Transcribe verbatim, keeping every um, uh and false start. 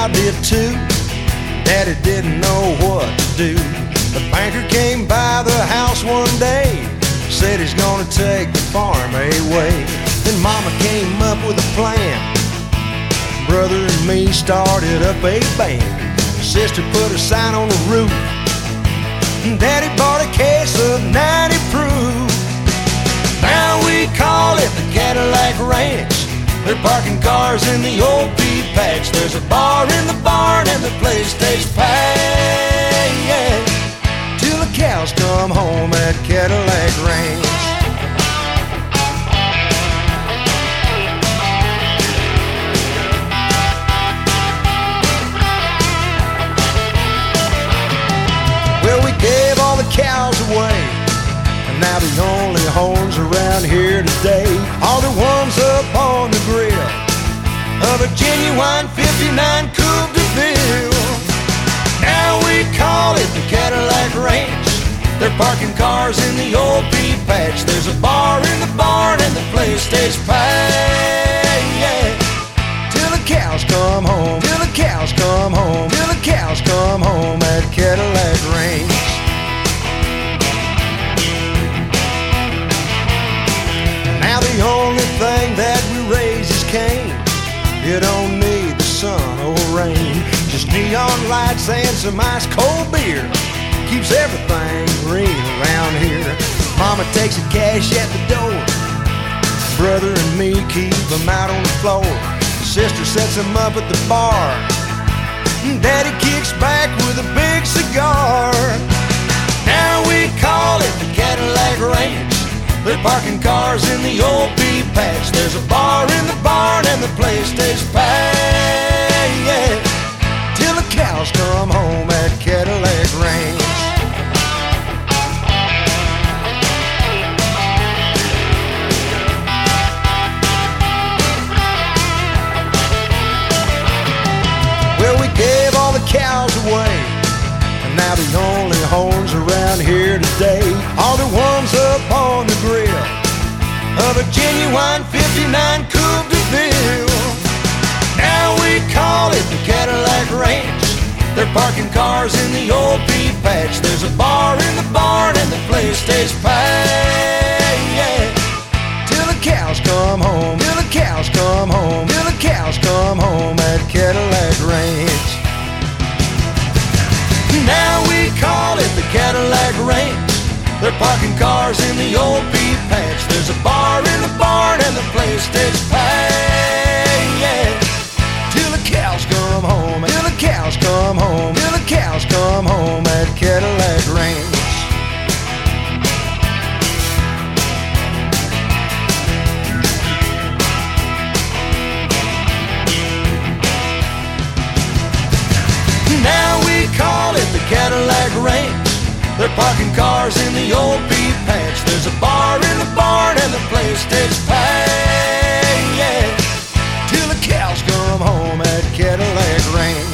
child did too. Daddy didn't know what to do. The banker came by the house one day, said he's gonna take the farm away. Then Mama came up with a plan. Brother and me started up a band. Sister put a sign on the roof. Daddy bought a case of ninety proof. Now we call it the Cadillac Ranch. They're parking cars in the old pea patch. There's a bar in the barn and the place stays packed till the cows come home at Cadillac Ranch. Well, we gave all the cows away, and now the only horns around here today are the ones up on the grill of a genuine fifty-nine Coupe de Ville. Now we call it the Cadillac Ranch. They're parking cars in the old pea patch. There's a bar in the barn and the place stays packed till the cows come home, till the cows come home, till the cows come home at Cadillac Ranch. Now the only thing that we raise is cane. You don't need the sun or rain, just neon lights and some ice cold beer keeps everything green around here. Mama takes the cash at the door. Brother and me keep them out on the floor. Sister sets them up at the bar. Daddy kicks back with a big cigar. Now we call it the Cadillac Ranch. They're parking cars in the old pea patch. There's a bar in the barn and the place stays packed till the cows come home at Cadillac Ranch. Well, we gave all the cows away, and now the only horns around here today are the ones up on the grill of a genuine fifty-nine Coupe de Ville. Now we call it the Cadillac Ranch. They're parking cars in the old pea patch. There's a bar in the barn and the place stays packed till the cows come home, till the cows come home, till the cows come home at Cadillac Ranch. Now we call it the Cadillac Ranch. They're parking cars in the old pea patch. There's a bar in the barn and the place stays packed till the cows come home, till the cows come home, till the cows come home at Cadillac Ranch. Now we call it the Cadillac Ranch. They're parking cars in the old pea patch. There's a bar in the barn and the place stays packed till the cows come home at Cadillac Ranch.